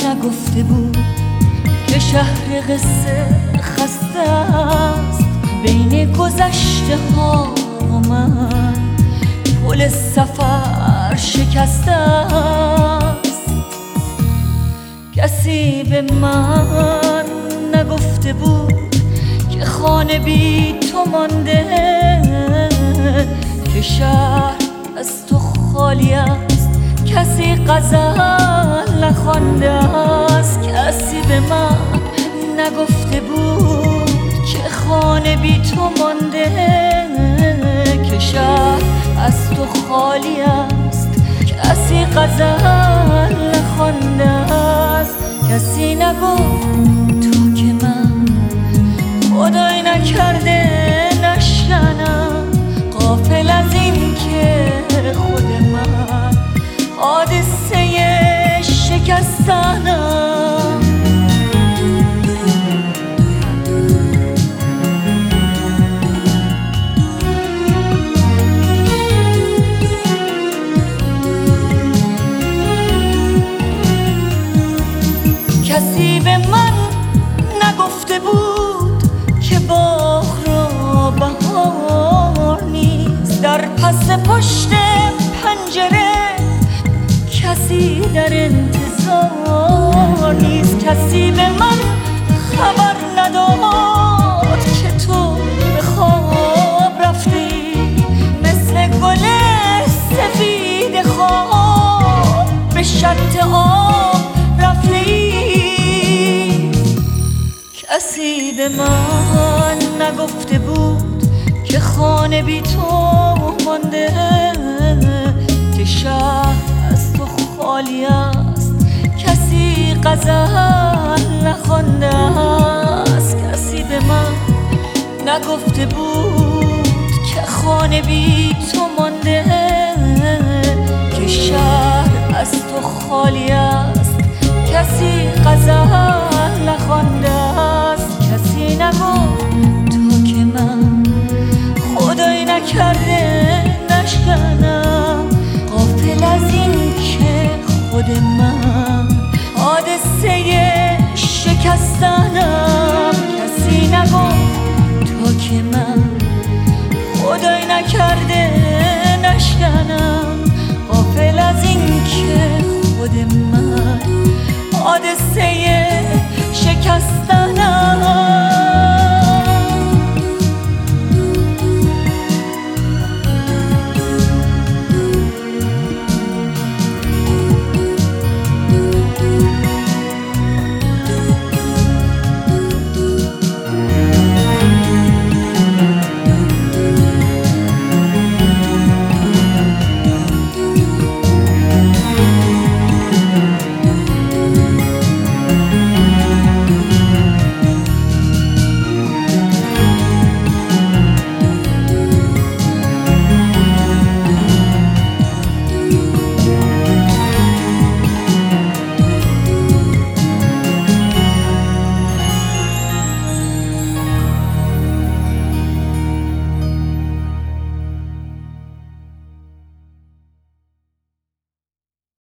نگفته بود که شهر قصه خسته است. بین گذشته ها من پل سفر شکسته است. کسی به من نگفته بود که خانه بی تو مانده، که شهر از تو خالی است، کسی غزل نخوانده است. کسی به من نگفته بود که خانه بی تو مانده، که شهر از تو خالی است، کسی غزل نخوانده است. کسی نگفت تو که من خدای نکرده نشکنم، غافل از این که خود من حادثه شکستنم. کسی به من نگفته بود که باغ را بهار نیست. در پس پشت پنجره کسی در انتظار نیست. کسی به من خبر نداد که تو به خواب رفتی، مثل گل سفید خواب به شط آب رفتی. کسی به من نگفته بود که خانه بی تو مانده، که شهر از تو خالی است، کسی غزل نخوانده است. کسی به من نگفته بود که خانه بی تو مانده، که شهر از تو خالی است، کسی غزل نخوانده است. کسی نگفت تو که من خدای نکرده نشکنم، غافل از این که خود من حادثه شکستنم. کسی نگفت تو که من خدای نکرده نشکنم، غافل از این که خود من حادثه شکستنم.